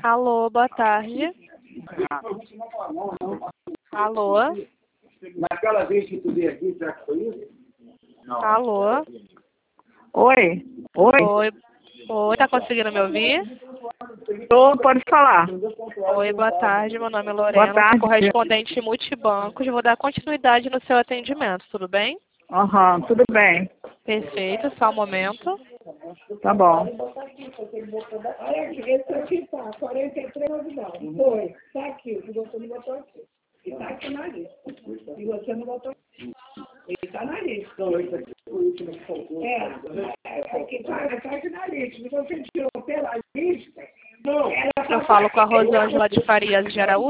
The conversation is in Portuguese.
Alô, boa tarde. Alô? Naquela vez que tu veio aqui, será que foi isso? Não. Alô? Oi. Oi. Oi. Oi, tá conseguindo me ouvir? Pode falar. Oi, boa tarde. Meu nome é Boa Lorena, tarde. sou correspondente multibancos. Vou dar continuidade no seu atendimento, tudo bem? Tudo bem. Perfeito, só um momento. Tá bom. Olha aqui, esse aqui tá, 43,99. Foi, tá aqui, o doutor não botou aqui. E tá aqui na lista. E você não botou aqui. Ele tá na lista. Não, esse aqui foi o último que faltou. Aqui tá aqui na lista. Se você tirou pela lista, não. Eu falo com a Rosângela de Farias de Araújo.